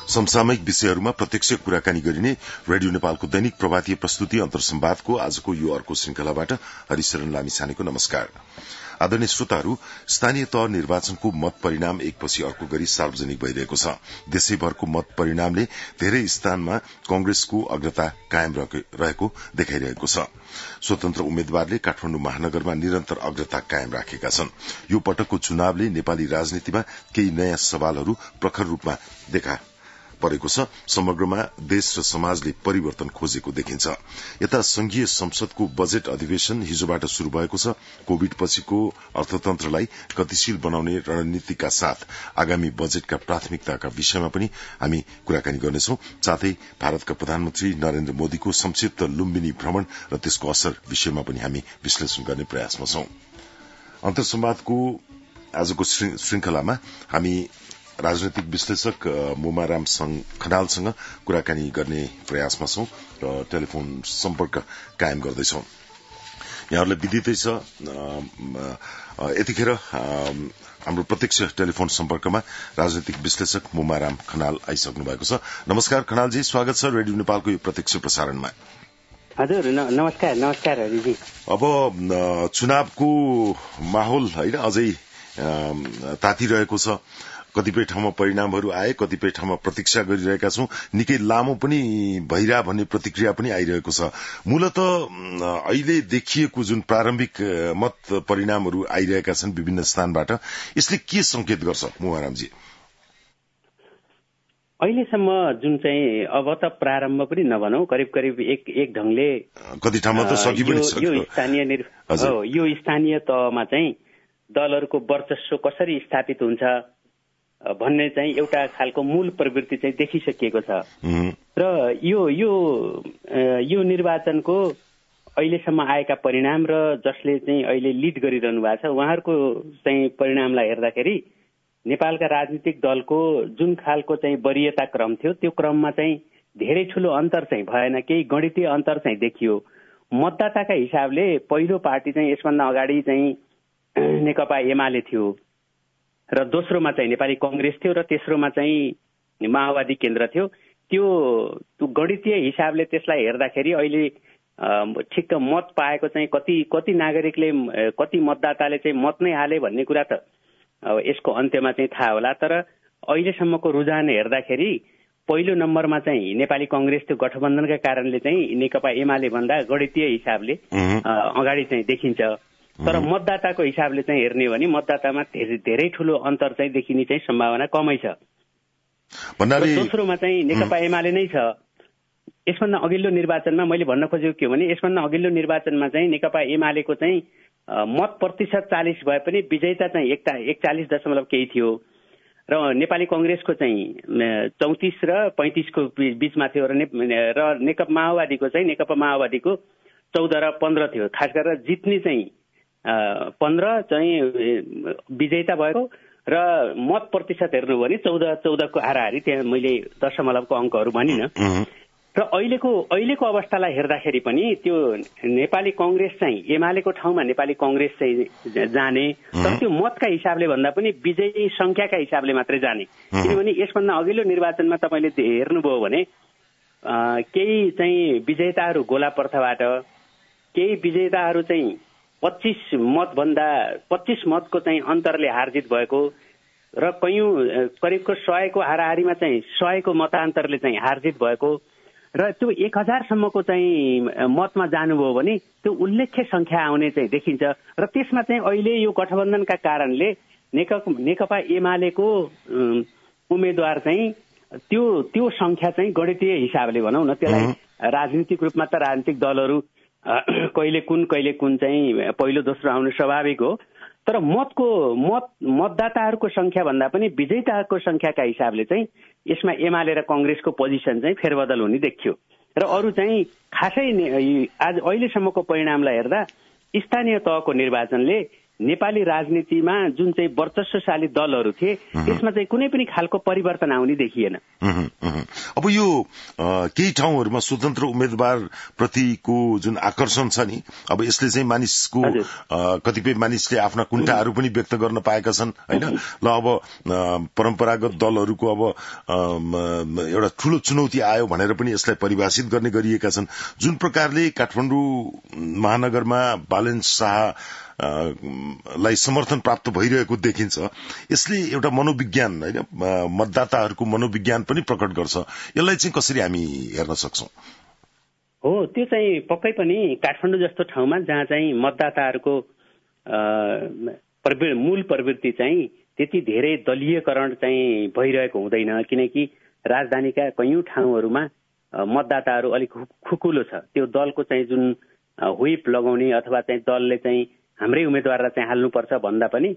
समसामयिक विषयहरूमा प्रत्यक्ष कुराकानी गरिने रेडियो नेपालको दैनिक प्रभातीय प्रस्तुति अन्तर्संवादको आजको यो अर्को श्रृंखलाबाट हरिशरण लामिछानेको नमस्कार। आदरणीय श्रोताहरू, स्थानीय तह निर्वाचनको मत परिणाम एकपछि अर्को गरी सार्वजनिक भइरहेको छ। देशैभरको मत परिणामले धेरै स्थानमा कांग्रेसको अग्रता कायम रहेको देखाइरहेको छ। स्वतन्त्र उम्मेद्वारले काठमाडौँ महानगरमा निरन्तर अग्रता कायम राखेका छन्। यो पटकको चुनावले नेपाली राजनीतिमा केही नयाँ सवालहरू प्रखर रूपमा देखा परेको छ। समग्रमा देश र समाजले परिवर्तन खोजेको देखिन्छ। यता संघीय संसदको बजेट अधिवेशन हिजोबाट शुरू भएको छ। कोविड पछिको अर्थतन्त्रलाई गतिशील बनाउने रणनीतिका साथ आगामी बजेटका प्राथमिकताका विषयमा पनि हामी कुराकानी गर्नेछौं। साथै भारतका प्रधानमन्त्री नरेन्द्र मोदीको संक्षिप्त लुम्बिनी भ्रमण र त्यसको असर विषयमा पनि हामी विश्लेषण गर्ने प्रयासमा छौं। अन्तर्संवादको आजको श्रृंखलामा हामी राजनैतिक विश्लेषक मोमाराम खनालसँग कुराकानी गर्ने प्रयासमा छौं र टेलिफोन सम्पर्क कायम गर्दैछौं। यहाँहरूलाई विदितै छ, यतिखेर हाम्रो प्रत्यक्ष टेलिफोन सम्पर्कमा राजनैतिक विश्लेषक मोमाराम खनाल आइसक्नु भएको छ। नमस्कार खनालजी, स्वागत छ रेडियो नेपालको यो प्रत्यक्ष प्रसारणमा। हजुर नमस्कार हरिजी। अब चुनावको माहौल हैन अझै तातिरहेको छ। कतिपय ठाउँमा परिणामहरू आए, कतिपय ठाउँमा प्रतीक्षा गरिरहेका छौं। निकै लामो पनि भइरा भन्ने प्रतिक्रिया पनि आइरहेको छ। मूलत अहिले देखिएको जुन प्रारम्भिक मत परिणामहरू आइरहेका छन् विभिन्न स्थानबाट, यसले के संकेत गर्छ मोहरामजी? अहिलेसम्म जुन चाहिँ अब त प्रारम्भ पनि नभनौं, करिब एक ढंगले कति ठाउँमा त सकि पनि यो स्थानीय तहमा चाहिँ दलहरूको वर्चस्व कसरी स्थापित हुन्छ भन्ने चाहिँ एउटा खालको मूल प्रवृत्ति चाहिँ देखिसकिएको छ। र यो निर्वाचनको अहिलेसम्म आएका परिणाम र जसले चाहिँ अहिले लिड गरिरहनु भएको छ उहाँहरूको चाहिँ परिणामलाई हेर्दाखेरि नेपालका राजनीतिक दलको जुन खालको चाहिँ वरीयता क्रम थियो त्यो क्रममा चाहिँ धेरै ठूलो अन्तर चाहिँ भएन। केही गणितीय अन्तर चाहिँ देखियो। मतदाताका हिसाबले पहिलो पार्टी चाहिँ यसभन्दा अगाडि चाहिँ नेकपा एमाले थियो र दोस्रोमा चाहिँ नेपाली कांग्रेस थियो र तेस्रोमा चाहिँ माओवादी केन्द्र थियो। त्यो गणितीय हिसाबले त्यसलाई हेर्दाखेरि अहिले ठिक्क मत पाएको चाहिँ कति नागरिकले, कति मतदाताले चाहिँ मत नै हाले भन्ने कुरा त यसको अन्त्यमा चाहिँ थाहा होला। तर अहिलेसम्मको रुझान हेर्दाखेरि पहिलो नम्बरमा चाहिँ नेपाली कांग्रेस त्यो गठबन्धनका कारणले चाहिँ नेकपा एमाले भन्दा गणितीय हिसाबले अगाडि चाहिँ देखिन्छ। तर मतदाताको हिसाबले चाहिँ हेर्ने हो भने मतदातामा धेरै ठूलो अन्तर चाहिँ देखिने चाहिँ सम्भावना कमै छ। दोस्रोमा चाहिँ नेकपा एमाले नै छ। यसभन्दा अघिल्लो निर्वाचनमा मैले भन्न खोजेको के हो भने यसभन्दा अघिल्लो निर्वाचनमा चाहिँ नेकपा एमालेको चाहिँ मत प्रतिशत 40 भए पनि विजेता चाहिँ 41 दशमलव केही थियो र नेपाली कांग्रेसको चाहिँ 34 र 35 को बीचमा थियो र नेकपा माओवादीको 14 र 15 थियो। खास गरेर जित्ने चाहिँ 15 चाहिँ विजेता भएको र मत प्रतिशत हेर्नु भने 14 को हाराहारी त्यहाँ मैले दशमलवको अङ्कहरू भनिन। र अहिलेको अवस्थालाई हेर्दाखेरि पनि त्यो नेपाली कांग्रेस चाहिँ एमालेको ठाउँमा नेपाली कांग्रेस चाहिँ जाने, तर त्यो मतका हिसाबले भन्दा पनि विजयी संख्याका हिसाबले मात्रै जाने। किनभने यसभन्दा अघिल्लो निर्वाचनमा तपाईँले हेर्नुभयो भने केही चाहिँ विजेताहरू गोला प्रथाबाट, केही विजेताहरू चाहिँ 25 मतको चाहिँ अन्तरले हारजित भएको र कयौं करिबको 100 को हाराहारीमा चाहिँ 100 को मतान्तरले चाहिँ हारजित भएको र त्यो 1000 सम्मको चाहिँ मतमा जानुभयो भने त्यो उल्लेख्य संख्या आउने चाहिँ देखिन्छ। र त्यसमा चाहिँ अहिले यो गठबन्धनका कारणले नेकपा एमालेको उम्मेद्वार चाहिँ त्यो संख्या चाहिँ गणितीय हिसाबले भनौं न, त्यसलाई राजनीतिक रूपमा त राजनीतिक दलहरू कहिले कुन चाहिँ पहिलो दोस्रो आउनु स्वाभाविक हो। तर मतदाताहरूको संख्या भन्दा पनि विजेताहरूको संख्याका हिसाबले चाहिँ यसमा एमाले र कांग्रेसको पोजिसन चाहिँ फेरबदल हुने देखियो। र अरू चाहिँ खासै आज अहिलेसम्मको परिणामलाई हेर्दा स्थानीय तहको निर्वाचनले नेपाली राजनीतिमा जुन चाहिँ वर्चस्वशाली दलहरू थिए त्यसमा चाहिँ कुनै पनि खालको परिवर्तन आउने देखिएन। अब यो केही ठाउँहरूमा स्वतन्त्र उम्मेदवार प्रतिको जुन आकर्षण छ नि, अब यसले चाहिँ मानिसको कतिपय मानिसले आफ्ना कुण्ठाहरू पनि व्यक्त गर्न पाएका छन् होइन। ल अब परम्परागत दलहरूको अब एउटा ठूलो चुनौती आयो भनेर पनि यसलाई परिभाषित गर्ने गरिएका छन्। जुन प्रकारले काठमाडौँ महानगरमा बालेन शाह लाई समर्थन प्राप्त भइरहेको देखिन्छ, यसले एउटा मनोविज्ञान होइन, मतदाताहरूको मनोविज्ञान पनि प्रकट गर्छ। यसलाई चाहिँ कसरी हामी हेर्न सक्छौं? हो, त्यो चाहिँ पक्कै पनि काठमाडौँ जस्तो ठाउँमा जहाँ चाहिँ मतदाताहरूको मूल प्रवृत्ति चाहिँ त्यति धेरै दलीयकरण चाहिँ भइरहेको हुँदैन, किनकि राजधानीका कैयौं ठाउँहरूमा मतदाताहरू अलिक खुकुलो छ। त्यो दलको चाहिँ जुन व्हिप लगाउने अथवा चाहिँ दलले चाहिँ हाम्रै उम्मेदवारलाई चाहिँ हाल्नुपर्छ भन्दा पनि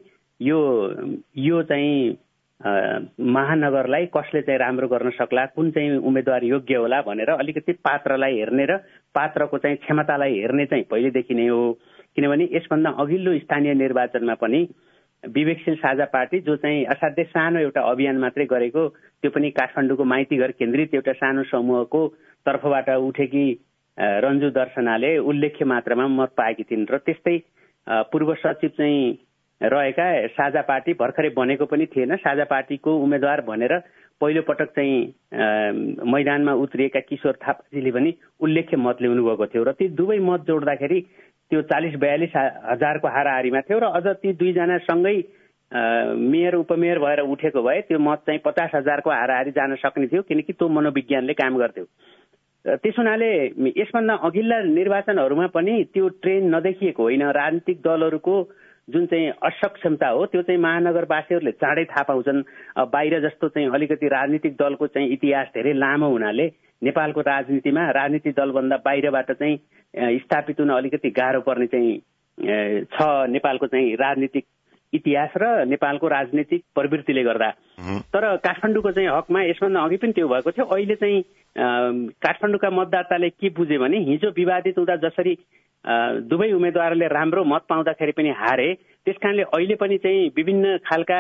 यो चाहिँ महानगरलाई कसले चाहिँ राम्रो गर्न सक्ला, कुन चाहिँ उम्मेदवार योग्य होला भनेर अलिकति पात्रलाई हेर्ने र पात्रको चाहिँ क्षमतालाई हेर्ने चाहिँ पहिलेदेखि नै हो। किनभने यसभन्दा अघिल्लो स्थानीय निर्वाचनमा पनि विवेकशील साझा पार्टी, जो चाहिँ असाध्यै सानो एउटा अभियान मात्रै गरेको, त्यो पनि काठमाडौँको माइतीघर केन्द्रित एउटा सानो समूहको तर्फबाट उठेकी रन्जु दर्शनाले उल्लेख्य मात्रामा मत पाएकी थिइन्। र त्यस्तै पूर्व सचिव चाहिँ रहेका साझा पार्टी भर्खरै बनेको पनि थिएन, साझा पार्टीको उम्मेद्वार भनेर पहिलो पटक चाहिँ मैदानमा उत्रिएका किशोर थापाजीले पनि उल्लेख्य मत ल्याउनु भएको थियो। र ती दुवै मत जोड्दाखेरि त्यो 40-42 हजारको हाराहारीमा थियो। र अझ ती दुईजना सँगै मेयर उपमेयर भएर उठेको भए त्यो मत चाहिँ 50 हजारको हाराहारी जान सक्ने थियो, किनकि त्यो मनोविज्ञानले काम गर्थ्यो। त्यस हुनाले यसभन्दा अघिल्ला निर्वाचनहरूमा पनि त्यो ट्रेन्ड नदेखिएको होइन। राजनीतिक दलहरूको जुन चाहिँ असक्षमता हो त्यो चाहिँ महानगरवासीहरूले चाँडै थाहा पाउँछन्। बाहिर जस्तो चाहिँ अलिकति राजनीतिक दलको चाहिँ इतिहास धेरै लामो हुनाले नेपालको राजनीतिमा राजनीतिक दलभन्दा बाहिरबाट चाहिँ स्थापित हुन अलिकति गाह्रो पर्ने चाहिँ छ नेपालको चाहिँ राजनीतिक इतिहास र नेपालको राजनीतिक प्रवृत्तिले गर्दा। तर काठमाडौँको चाहिँ हकमा यसभन्दा अघि पनि त्यो भएको थियो। अहिले चाहिँ काठमाडौँका मतदाताले के बुझे भने हिजो विवादित हुँदा जसरी दुवै उम्मेद्वारले राम्रो मत पाउँदाखेरि पनि हारे, त्यसकारणले अहिले पनि चाहिँ विभिन्न खालका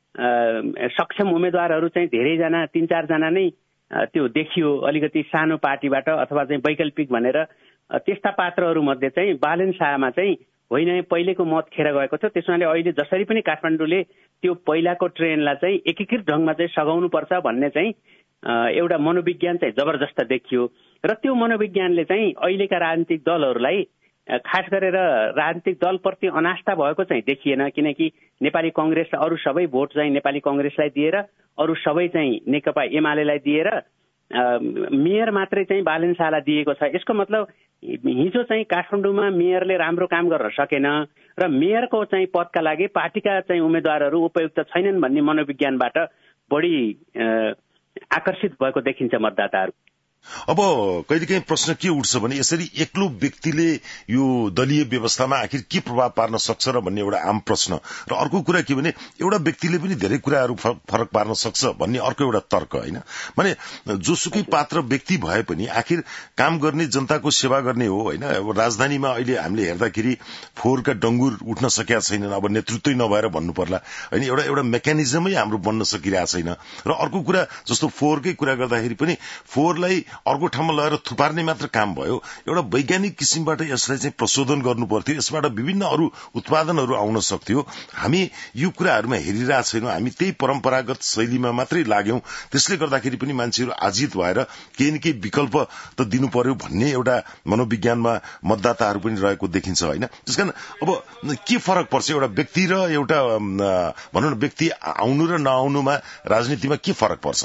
सक्षम उम्मेद्वारहरू चाहिँ धेरैजना 3-4 जना नै त्यो देखियो, अलिकति सानो पार्टीबाट अथवा चाहिँ वैकल्पिक भनेर। त्यस्ता पात्रहरू मध्ये चाहिँ बालेन शाहमा चाहिँ होइन पहिलेको मत खेर गएको थियो। त्यसमाले अहिले जसरी पनि काठमाडौँले त्यो पहिलाको ट्रेनलाई चाहिँ एकीकृत ढंगमा चाहिँ सघाउनुपर्छ भन्ने चाहिँ एउटा मनोविज्ञान चाहिँ जबरजस्त देखियो। र त्यो मनोविज्ञानले चाहिँ अहिलेका राजनीतिक दलहरूलाई खास गरेर राजनीतिक दलप्रति अनास्था भएको चाहिँ देखिएन, किनकि नेपाली कांग्रेस अरू सबै भोट चाहिँ नेपाली कांग्रेसलाई दिएर, अरू सबै चाहिँ नेकपा एमालेलाई दिएर मेयर मात्रै चाहिँ बालेन शाहलाई दिएको छ। यसको मतलब हिजो चाहिँ काठमाडौँमा मेयरले राम्रो काम गर्न सकेन र मेयरको चाहिँ पदका लागि पार्टीका चाहिँ उम्मेद्वारहरू उपयुक्त छैनन् भन्ने मनोविज्ञानबाट बढी आकर्षित भएको देखिन्छ मतदाताहरू। अब कहिलेकाहीँ प्रश्न के उठ्छ भने यसरी एक्लो व्यक्तिले यो दलीय व्यवस्थामा आखिर के प्रभाव पार्न सक्छ र भन्ने एउटा आम प्रश्न। र अर्को कुरा के भने एउटा व्यक्तिले पनि धेरै कुराहरू फरक पार्न सक्छ भन्ने अर्को एउटा तर्क होइन। माने जोसुकै पात्र व्यक्ति भए पनि आखिर काम गर्ने जनताको सेवा गर्ने हो होइन। अब राजधानीमा अहिले हामीले हेर्दाखेरि फोहोरका डंगुर उठ्न सकेका छैनन्, अब नेतृत्वै नभएर भन्नु पर्ला होइन। एउटा मेकानिजमै हाम्रो बन्न सकिरहेको छैन। र अर्को कुरा जस्तो फोहोरकै कुरा गर्दाखेरि पनि फोहोरलाई अर्को ठाउँमा लगेर थुपार्ने मात्र काम भयो। एउटा वैज्ञानिक किसिमबाट यसलाई चाहिँ प्रशोधन गर्नु पर्थ्यो, यसबाट विभिन्न अरू उत्पादनहरू आउन सक्थ्यो। हामी यो कुराहरूमा हेरिरहेका छैनौं, हामी त्यही परम्परागत शैलीमा मात्रै लाग्यौं। त्यसले गर्दाखेरि पनि मान्छेहरू आजित भएर केही न केही विकल्प त दिनु पर्यो भन्ने एउटा मनोविज्ञानमा मतदाताहरू पनि रहेको देखिन्छ होइन। त्यसकारण अब के फरक पर्छ एउटा व्यक्ति र एउटा भनौं न व्यक्ति आउनु र नआउनुमा राजनीतिमा के फरक पर्छ?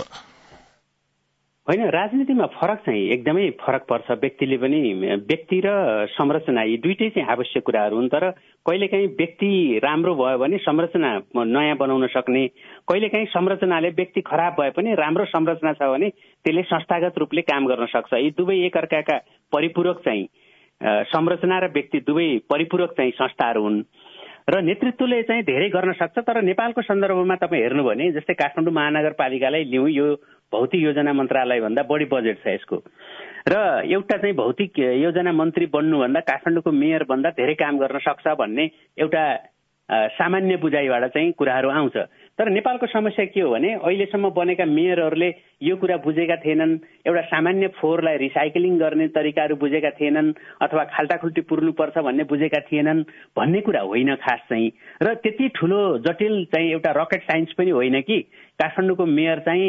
होइन, राजनीतिमा फरक चाहिँ एकदमै फरक पर्छ। व्यक्तिले पनि व्यक्ति र संरचना यी दुईटै चाहिँ आवश्यक कुराहरू हुन्। तर कहिलेकाहीँ व्यक्ति राम्रो भयो भने संरचना नयाँ बनाउन सक्ने, कहिलेकाहीँ संरचनाले व्यक्ति खराब भए पनि राम्रो संरचना छ भने त्यसले संस्थागत रूपले काम गर्न सक्छ। यी दुवै एकअर्काका परिपूरक चाहिँ संरचना र व्यक्ति दुवै परिपूरक चाहिँ संस्थाहरू हुन् र नेतृत्वले चाहिँ धेरै गर्न सक्छ। तर नेपालको सन्दर्भमा तपाईँ हेर्नु भने जस्तै काठमाडौँ महानगरपालिकालाई लिउँ, यो भौतिक योजना मन्त्रालय भन्दा बढी बजेट छ यसको। र एउटा चाहिँ भौतिक योजना मन्त्री बन्नुभन्दा काठमाडौँको मेयर भन्दा धेरै काम गर्न सक्छ भन्ने एउटा सामान्य बुझाइबाट चाहिँ कुराहरू आउँछ। तर नेपालको समस्या के हो भने अहिलेसम्म बनेका मेयरहरूले यो कुरा बुझेका थिएनन्, एउटा सामान्य फोहोरलाई रिसाइक्लिङ गर्ने तरिकाहरू बुझेका थिएनन् अथवा खाल्टाखुल्टी पुर्नुपर्छ भन्ने बुझेका थिएनन् भन्ने कुरा होइन खास चाहिँ। र त्यति ठुलो जटिल चाहिँ एउटा रकेट साइन्स पनि होइन कि काठमाडौँको मेयर चाहिँ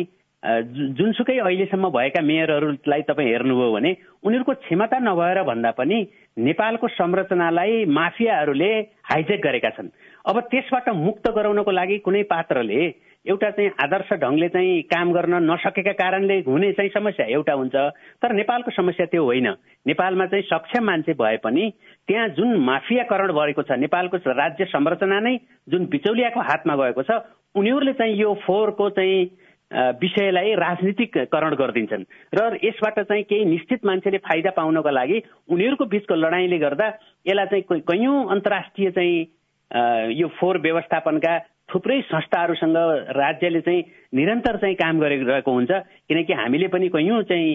जुनसुकै अहिलेसम्म भएका मेयरहरूलाई तपाईँ हेर्नुभयो भने उनीहरूको क्षमता नभएर भन्दा पनि नेपालको संरचनालाई माफियाहरूले हाइजेक गरेका छन्। अब त्यसबाट मुक्त गराउनको लागि कुनै पात्रले एउटा चाहिँ आदर्श ढङ्गले चाहिँ काम गर्न नसकेका कारणले हुने चाहिँ समस्या एउटा हुन्छ। तर नेपालको समस्या त्यो होइन। नेपालमा चाहिँ सक्षम मान्छे भए पनि त्यहाँ जुन माफियाकरण भएको छ, नेपालको राज्य संरचना नै जुन बिचौलियाको हातमा गएको छ, उनीहरूले चाहिँ यो फोहोरको चाहिँ विषयलाई राजनीतिकरण गरिदिन्छन् र यसबाट चाहिँ केही निश्चित मान्छेले फाइदा पाउनको लागि उनीहरूको बीचको लडाईँले गर्दा यसलाई चाहिँ कैयौं अन्तर्राष्ट्रिय चाहिँ यो फोहोर व्यवस्थापनका थुप्रै संस्थाहरूसँग राज्यले चाहिँ निरन्तर चाहिँ काम गरिरहेको हुन्छ। किनकि हामीले पनि कैयौं चाहिँ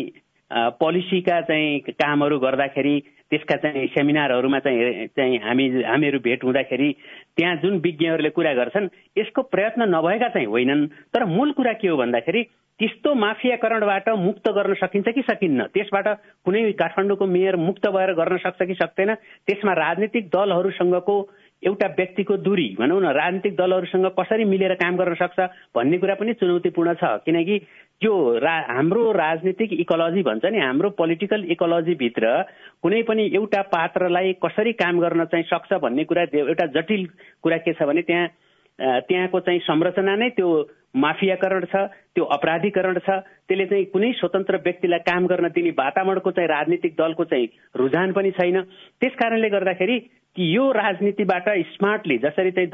पोलिसीका चाहिँ कामहरू गर्दाखेरि त्यसका चाहिँ सेमिनारहरूमा चाहिँ हामीहरू भेट हुँदाखेरि त्यहाँ जुन विज्ञहरूले कुरा गर्छन् यसको प्रयत्न नभएका चाहिँ होइनन्। तर मूल कुरा के हो भन्दाखेरि त्यस्तो माफियाकरणबाट मुक्त गर्न सकिन्छ कि सकिन्न, त्यसबाट कुनै काठमाडौँको मेयर मुक्त भएर गर्न सक्छ कि सक्दैन, त्यसमा राजनीतिक दलहरूसँगको एउटा व्यक्तिको दूरी भनौँ न, राजनीतिक दलहरूसँग कसरी मिलेर काम गर्न सक्छ भन्ने कुरा पनि चुनौतीपूर्ण छ। किनकि त्यो हाम्रो राजनीतिक इकोलोजी भन्छ नि, हाम्रो पोलिटिकल इकोलोजीभित्र कुनै पनि एउटा पात्रलाई कसरी काम गर्न चाहिँ सक्छ भन्ने कुरा एउटा जटिल कुरा के छ भने त्यहाँको चाहिँ संरचना नै त्यो माफियाकरण छ, त्यो अपराधीकरण छ। त्यसले चाहिँ कुनै स्वतन्त्र व्यक्तिलाई काम गर्न दिने वातावरणको चाहिँ राजनीतिक दलको चाहिँ रुझान पनि छैन। त्यस कारणले गर्दाखेरि यो राजनीतिबाट स्मार्टली जसरी चाहिँ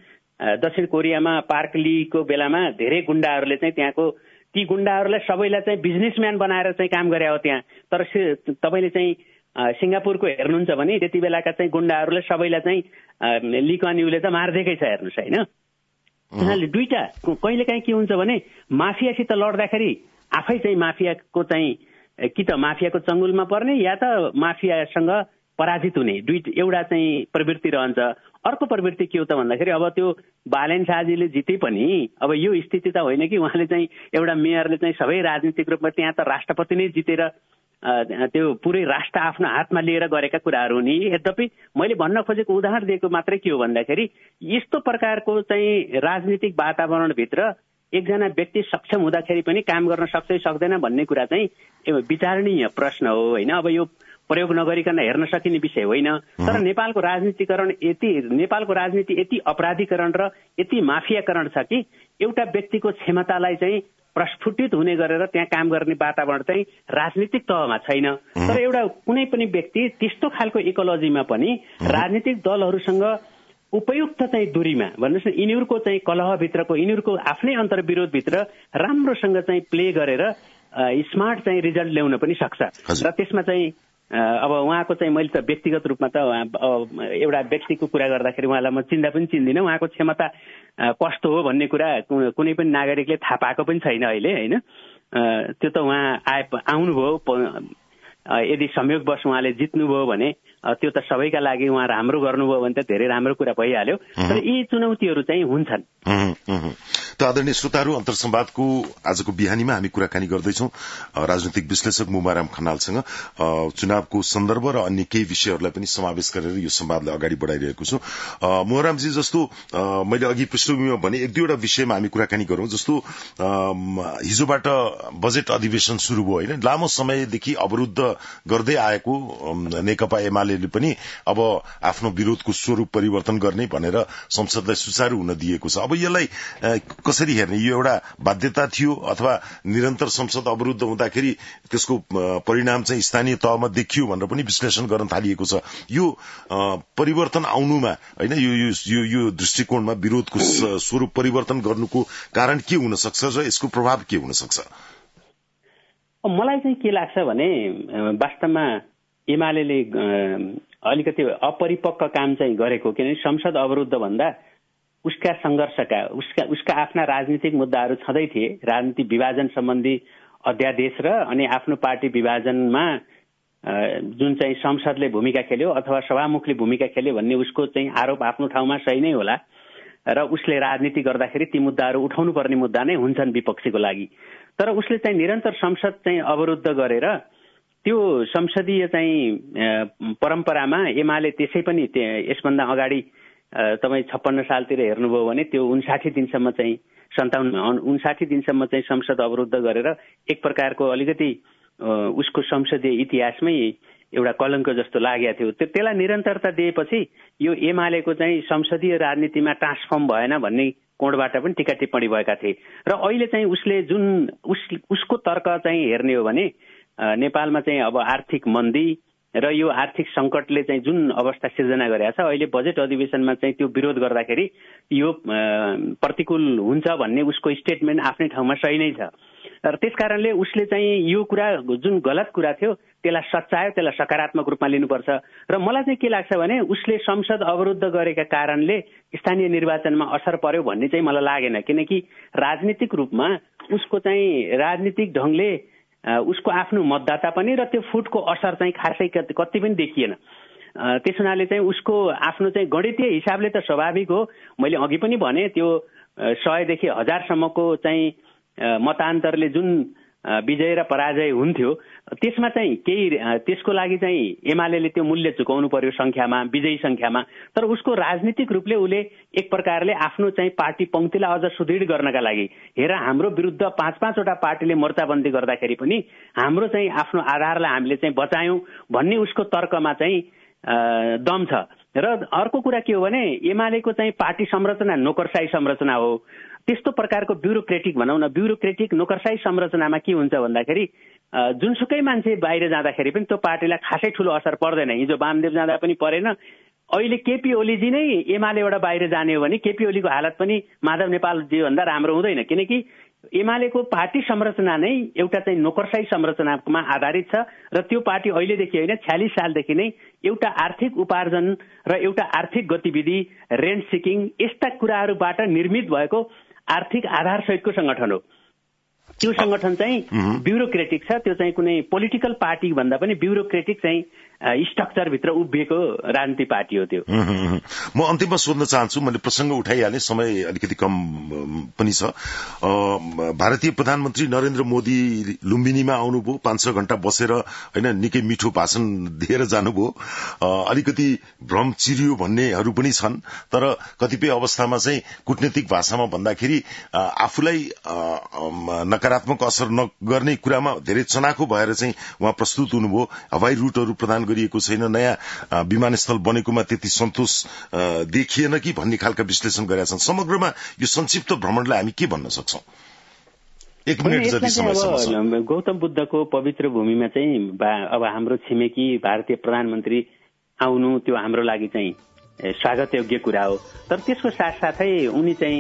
दक्षिण कोरियामा पार्क लीको बेलामा धेरै गुण्डाहरूले चाहिँ त्यहाँको ती गुण्डाहरूलाई सबैलाई चाहिँ बिजनेसम्यान बनाएर चाहिँ काम गरे हो त्यहाँ। तर तपाईँले चाहिँ सिङ्गापुरको हेर्नुहुन्छ भने त्यति बेलाका चाहिँ गुण्डाहरूले सबैलाई चाहिँ ली कुआन यूले त मारिदिएकै छ हेर्नुहोस् होइन। उनीहरूले दुईटा कहिलेकाहीँ के हुन्छ भने माफियासित लड्दाखेरि आफै चाहिँ माफियाको चाहिँ कि त माफियाको चङ्गुलमा पर्ने या त माफियासँग पराजित हुने एउटा चाहिँ प्रवृत्ति रहन्छ। अर्को प्रवृत्ति के हो त भन्दाखेरि अब त्यो बालेन शाहजीले जिते पनि अब यो स्थिति त होइन कि उहाँले चाहिँ एउटा मेयरले चाहिँ सबै राजनीतिक रूपमा त्यहाँ त राष्ट्रपति नै जितेर त्यो पुरै राष्ट्र आफ्नो हातमा लिएर गरेका कुराहरू नि। यद्यपि मैले भन्न खोजेको उदाहरण दिएको मात्रै के हो भन्दाखेरि यस्तो प्रकारको चाहिँ राजनीतिक वातावरणभित्र एकजना व्यक्ति सक्षम हुँदाखेरि पनि काम गर्न सक्छ कि सक्दैन भन्ने कुरा चाहिँ विचारणीय प्रश्न हो होइन। अब यो प्रयोग नगरिकन हेर्न सकिने विषय होइन। तर नेपालको राजनीति यति अपराधीकरण र यति माफियाकरण छ कि एउटा व्यक्तिको क्षमतालाई चाहिँ प्रस्फुटित हुने गरेर त्यहाँ काम गर्ने वातावरण चाहिँ राजनीतिक तहमा छैन। तर एउटा कुनै पनि व्यक्ति त्यस्तो खालको इकोलोजीमा पनि राजनीतिक दलहरूसँग उपयुक्त चाहिँ दूरीमा भन्नुहोस् न, यिनीहरूको चाहिँ कलहभित्रको यिनीहरूको आफ्नै अन्तर्विरोधभित्र राम्रोसँग चाहिँ प्ले गरेर स्मार्ट चाहिँ रिजल्ट ल्याउन पनि सक्छ। र त्यसमा चाहिँ अब उहाँको चाहिँ मैले त व्यक्तिगत रूपमा त एउटा व्यक्तिको कुरा गर्दाखेरि उहाँलाई म चिन्दा पनि चिन्दिनँ। उहाँको क्षमता कस्तो हो भन्ने कुरा कुनै पनि नागरिकले थाहा पाएको पनि छैन अहिले होइन। त्यो त उहाँ आउनुभयो, यदि संयोगवश उहाँले जित्नुभयो भने त्यो त सबैका लागि उहाँ राम्रो गर्नुभयो भने त धेरै राम्रो कुरा भइहाल्यो। तर यी चुनौतीहरू चाहिँ हुन्छन्। त आदरणीय श्रोताहरू, अन्तर्संवादको आजको बिहानीमा हामी कुराकानी गर्दैछौं राजनीतिक विश्लेषक मुमाराम खनालसँग चुनावको सन्दर्भ र अन्य केही विषयहरूलाई पनि समावेश गरेर यो संवादलाई अगाडि बढ़ाइरहेको छु। मुमारामजी, जस्तो मैले अघि पृष्ठभूमिमा भने एक दुईवटा विषयमा हामी कुराकानी गरौं। जस्तो हिजोबाट बजेट अधिवेशन शुरू भयो होइन, लामो समयदेखि अवरुद्ध गर्दै आएको नेकपा एमाले पनि अब आफ्नो विरोधको स्वरूप परिवर्तन गर्ने भनेर संसदलाई सुचारू हुन दिएको छ। अब यसलाई कसरी हेर्ने? यो एउटा बाध्यता थियो अथवा निरन्तर संसद अवरुद्ध हुँदाखेरि त्यसको परिणाम चाहिँ स्थानीय तहमा देखियो भनेर पनि विश्लेषण गर्न थालिएको छ। यो परिवर्तन आउनुमा होइन, यो दृष्टिकोणमा विरोधको स्वरूप परिवर्तन गर्नुको कारण के हुन सक्छ र यसको प्रभाव के हुन सक्छ? मलाई चाहिँ के लाग्छ भने वास्तवमा एमाले अलिकति अपरिपक्व काम चाहिँ गरेको, किनभने संसद अवरुद्ध भन्दा उसका संघर्षका उसका आफ्ना राजनीतिक मुद्दाहरू छँदै थिए। राजनीतिक विभाजन सम्बन्धी अध्यादेश र अनि आफ्नो पार्टी विभाजनमा जुन चाहिँ संसदले भूमिका खेल्यो अथवा सभामुखले भूमिका खेल्यो भन्ने उसको चाहिँ आरोप आफ्नो ठाउँमा सही नै होला र उसले राजनीति गर्दाखेरि ती मुद्दाहरू उठाउनु पर्ने मुद्दा नै हुन्छन् विपक्षीको लागि। तर उसले चाहिँ निरन्तर संसद चाहिँ अवरुद्ध गरेर त्यो संसदीय चाहिँ परम्परामा एमाले त्यसै पनि यसभन्दा अगाडि तपाईँ 56 सालतिर हेर्नुभयो भने त्यो 59 दिनसम्म चाहिँ 59 दिनसम्म चाहिँ संसद अवरुद्ध गरेर एक प्रकारको अलिकति उसको संसदीय इतिहासमै एउटा कलङ्क जस्तो लागेको थियो। त्यसलाई निरन्तरता दिएपछि यो एमालेको चाहिँ संसदीय राजनीतिमा ट्रान्सफर्म भएन भन्ने कोणबाट पनि टीका टिप्पणी भएका थिए र अहिले चाहिँ उसले जुन उसको तर्क चाहिँ हेर्ने हो भने नेपालमा चाहिँ अब आर्थिक मन्दी र यो आर्थिक संकटले चाहिँ जुन अवस्था सिर्जना गरेको छ अहिले बजेट अधिवेशनमा चाहिँ त्यो विरोध गर्दाखेरि यो प्रतिकूल हुन्छ भन्ने उसको स्टेटमेन्ट आफ्नै ठाउँमा सही नै छ र त्यसकारणले उसले चाहिँ यो कुरा जुन गलत कुरा थियो त्यसलाई सच्यायो, त्यसलाई सकारात्मक रूपमा लिनुपर्छ र मलाई चाहिँ के लाग्छ भने उसले संसद अवरुद्ध गरेका कारणले स्थानीय निर्वाचनमा असर पर्यो भन्ने चाहिँ मलाई लागेन, किनकि राजनीतिक रूपमा उसको चाहिँ राजनीतिक ढङ्गले उसको आफ्नो मतदाता पनि र त्यो फुटको असर चाहिँ खासै कति पनि देखिएन। त्यस हुनाले चाहिँ उसको आफ्नो चाहिँ गणितीय हिसाबले त स्वाभाविक हो, मैले अघि पनि भने त्यो 100 देखि 1000 सम्मको चाहिँ मतान्तरले जुन विजय र पराजय हुन्थ्यो त्यसमा चाहिँ केही त्यसको लागि चाहिँ एमालेले त्यो मूल्य चुकाउनु पर्यो संख्यामा, विजयी संख्यामा। तर उसको राजनीतिक रूपले उसले एक प्रकारले आफ्नो चाहिँ पार्टी पंक्तिलाई अझ सुदृढ गर्नका लागि हेर हाम्रो विरुद्ध 5-5 वटा पार्टीले मोर्चाबन्दी गर्दाखेरि पनि हाम्रो चाहिँ आफ्नो आधारलाई हामीले चाहिँ बचायौं भन्ने उसको तर्कमा चाहिँ दम छ। र अर्को कुरा के हो भने एमालेको चाहिँ पार्टी संरचना नोकरशाही संरचना हो। त्यस्तो प्रकारको ब्युरोक्रेटिक भनौँ न, ब्युरोक्रेटिक नोकरशाही संरचनामा के हुन्छ भन्दाखेरि जुनसुकै मान्छे बाहिर जाँदाखेरि पनि त्यो पार्टीलाई खासै ठुलो असर पर्दैन। हिजो वामदेव जाँदा पनि परेन, अहिले केपी ओलीजी नै एमालेबाट बाहिर जाने हो भने केपी ओलीको हालत पनि माधव नेपालजी भन्दा राम्रो हुँदैन, किनकि एमालेको पार्टी संरचना नै एउटा चाहिँ नोकरशाही संरचनामा आधारित छ र त्यो पार्टी अहिलेदेखि होइन 46 सालदेखि नै एउटा आर्थिक उपार्जन र एउटा आर्थिक गतिविधि, रेन्ट सिकिङ यस्ता कुराहरूबाट निर्मित भएको आर्थिक आधार सहितको संगठन हो। त्यो संगठन चाहिँ ब्युरोक्रेटिक छ, त्यो चाहिँ कुनै पोलिटिकल पार्टी भन्दा पनि ब्युरोक्रेटिक चाहिँ स्ट्रक्चरभित्र उभिएको राजनीतिक पार्टी हो त्यो। म अन्तिममा सोध्न चाहन्छु, मैले प्रसंग उठाइहालेँ, समय अलिकति कम पनि छ। भारतीय प्रधानमन्त्री नरेन्द्र मोदी लुम्बिनीमा आउनुभयो, 5-6 घण्टा बसेर हैन निकै मिठो भाषण दिएर जानुभयो। अलिकति भ्रम चिरियो भन्नेहरू पनि छन्, तर कतिपय अवस्थामा चाहिँ कूटनीतिक भाषामा भन्दाखेरि आफूलाई नकारात्मक असर नगर्ने कुरामा धेरै चनाखो भएर चाहिँ उहाँ प्रस्तुत हुनुभयो। हवाई रूटहरू प्रदान गरिएको छैन, नयाँ विमानस्थल बनेकोमा त्यति सन्तोष देखिएन कि भन्ने खालका विश्लेषण गरेका छन्। समग्रमा यो संक्षिप्त भ्रमणलाई हामी के भन्न सक्छौं? 1 मिनेट जति समय। गौतम बुद्धको पवित्र भूमिमा चाहिँ अब हाम्रो छिमेकी भारतीय प्रधानमन्त्री आउनु त्यो हाम्रो लागि चाहिँ स्वागत योग्य कुरा हो। तर त्यसको साथसाथै उनी चाहिँ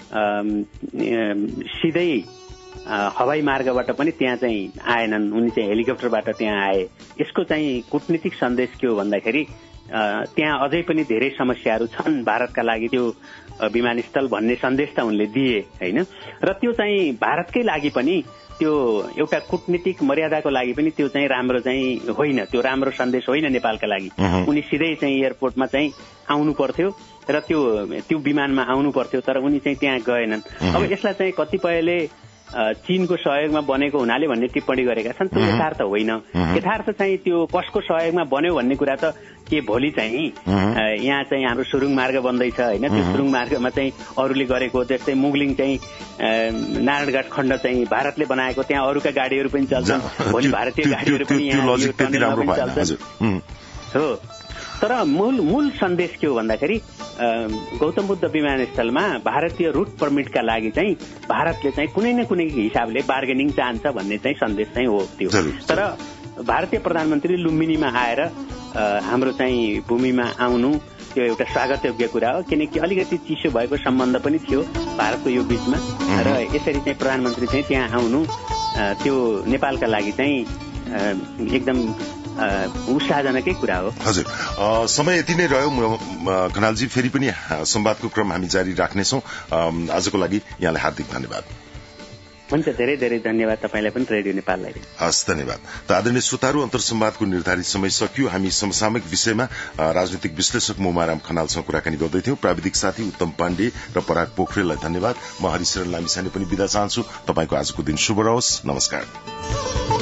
सिधै हवाई मार्गबाट पनि त्यहाँ चाहिँ आएनन्, उनी चाहिँ हेलिकप्टरबाट त्यहाँ आए। यसको चाहिँ कूटनीतिक सन्देश के हो भन्दाखेरि त्यहाँ अझै पनि धेरै समस्याहरू छन् भारतका लागि त्यो विमानस्थल भन्ने सन्देश त उनले दिए हैन। र त्यो चाहिँ भारतकै लागि पनि त्यो एउटा कूटनीतिक मर्यादाको लागि पनि त्यो चाहिँ राम्रो चाहिँ होइन, त्यो राम्रो सन्देश होइन नेपालका लागि। उनी सिधै चाहिँ एयरपोर्टमा चाहिँ आउनु पर्थ्यो र त्यो विमानमा आउनु पर्थ्यो, तर उनी चाहिँ त्यहाँ गएनन्। अब यसलाई चाहिँ कतिपयले चीनको सहयोगमा बनेको हुनाले भन्ने टिप्पणी गरेका छन्, त्यो यथार्थ होइन। यथार्थ चाहिँ त्यो कसको सहयोगमा बन्यो भन्ने कुरा त के भोलि चाहिँ यहाँ चाहिँ हाम्रो सुरुङ मार्ग बन्दैछ होइन, त्यो सुरुङ मार्गमा चाहिँ अरूले गरेको जस्तै मुगलिङ चाहिँ नारायणघाट खण्ड चाहिँ भारतले बनाएको, त्यहाँ अरूका गाडीहरू पनि चल्छन्, भोलि भारतीय गाडीहरू पनि यहाँ यो टनेलमा पनि चल्छन् हो। तर मूल सन्देश के हो भन्दाखेरि गौतम बुद्ध विमानस्थलमा भारतीय रुट पर्मिटका लागि चाहिँ भारतले चाहिँ कुनै न कुनै हिसाबले बार्गेनिङ चाहन्छ भन्ने चाहिँ सन्देश चाहिँ हो त्यो। तर भारतीय प्रधानमन्त्री लुम्बिनीमा आएर हाम्रो चाहिँ भूमिमा आउनु त्यो एउटा स्वागत योग्य कुरा हो, किनकि अलिकति चिसो भएको सम्बन्ध पनि थियो भारतको यो बीचमा र यसरी चाहिँ प्रधानमन्त्री चाहिँ त्यहाँ आउनु त्यो नेपालका लागि चाहिँ एकदम उत्साहजनकै कुरा हो। हजुर, समय यति नै रह्यो खनालजी, फेरि पनि संवादको क्रम हामी जारी राख्नेछौँ। आजको लागि यहाँलाई हार्दिक धन्यवाद। हुन्छ, धेरै धेरै धन्यवाद तपाईँलाई पनि, रेडियो नेपाललाई। हस्, धन्यवाद। त आदरणीय श्रोताहरू, अन्तर्संवादको निर्धारित समय सकियो। हामी समसामयिक विषयमा राजनीतिक विश्लेषक मोमाराम खनालसँग कुराकानी गर्दैथ्यौं। प्राविधिक साथी उत्तम पाण्डे र पराग पोखरेललाई धन्यवाद। म हरिशरण लामिछाने पनि बिदा चाहन्छु। तपाईको आजको दिन शुभ रहोस्। नमस्कार।